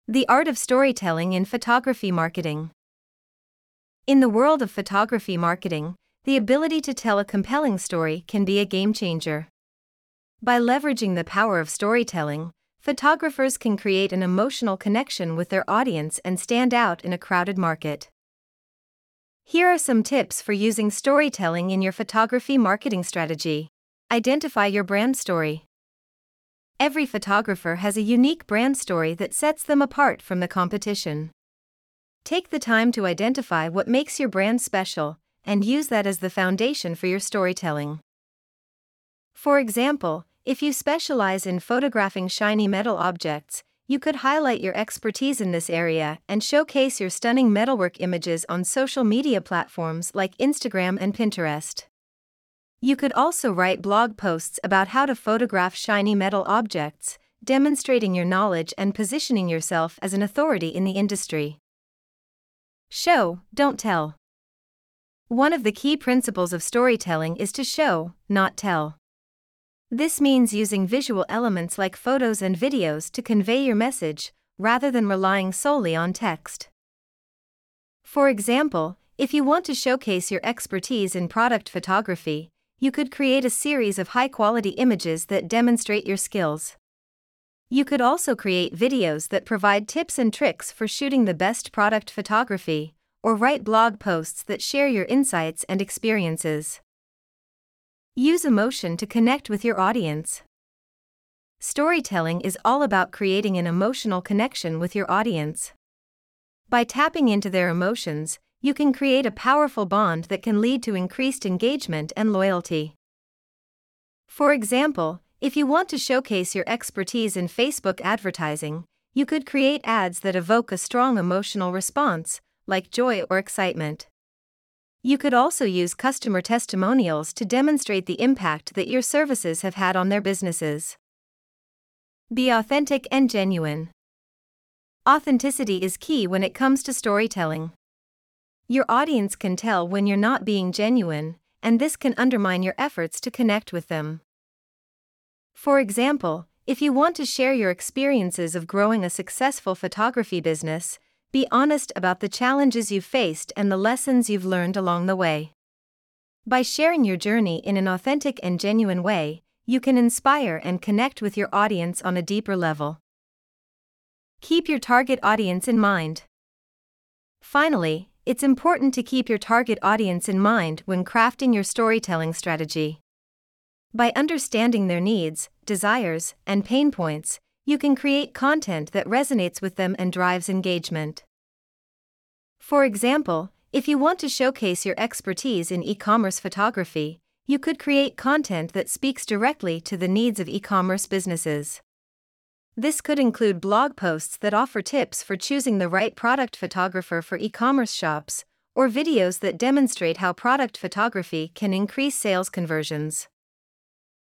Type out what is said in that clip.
The art of storytelling in photography marketing. In the world of photography marketing, the ability to tell a compelling story can be a game changer. By leveraging the power of storytelling, photographers can create an emotional connection with their audience and stand out in a crowded market. Here are some tips for using storytelling in your photography marketing strategy. Identify your brand story. Every photographer has a unique brand story that sets them apart from the competition. Take the time to identify what makes your brand special, and use that as the foundation for your storytelling. For example, if you specialize in photographing shiny metal objects, you could highlight your expertise in this area and showcase your stunning metalwork images on social media platforms like Instagram and Pinterest. You could also write blog posts about how to photograph shiny metal objects, demonstrating your knowledge and positioning yourself as an authority in the industry. Show, don't tell. One of the key principles of storytelling is to show, not tell. This means using visual elements like photos and videos to convey your message, rather than relying solely on text. For example, if you want to showcase your expertise in product photography, you could create a series of high-quality images that demonstrate your skills. You could also create videos that provide tips and tricks for shooting the best product photography, or write blog posts that share your insights and experiences. Use emotion to connect with your audience. Storytelling is all about creating an emotional connection with your audience. By tapping into their emotions, you can create a powerful bond that can lead to increased engagement and loyalty. For example, if you want to showcase your expertise in Facebook advertising, you could create ads that evoke a strong emotional response, like joy or excitement. You could also use customer testimonials to demonstrate the impact that your services have had on their businesses. Be authentic and genuine. Authenticity is key when it comes to storytelling. Your audience can tell when you're not being genuine, and this can undermine your efforts to connect with them. For example, if you want to share your experiences of growing a successful photography business, be honest about the challenges you've faced and the lessons you've learned along the way. By sharing your journey in an authentic and genuine way, you can inspire and connect with your audience on a deeper level. Keep your target audience in mind. Finally, it's important to keep your target audience in mind when crafting your storytelling strategy. By understanding their needs, desires, and pain points, you can create content that resonates with them and drives engagement. For example, if you want to showcase your expertise in e-commerce photography, you could create content that speaks directly to the needs of e-commerce businesses. This could include blog posts that offer tips for choosing the right product photographer for e-commerce shops, or videos that demonstrate how product photography can increase sales conversions.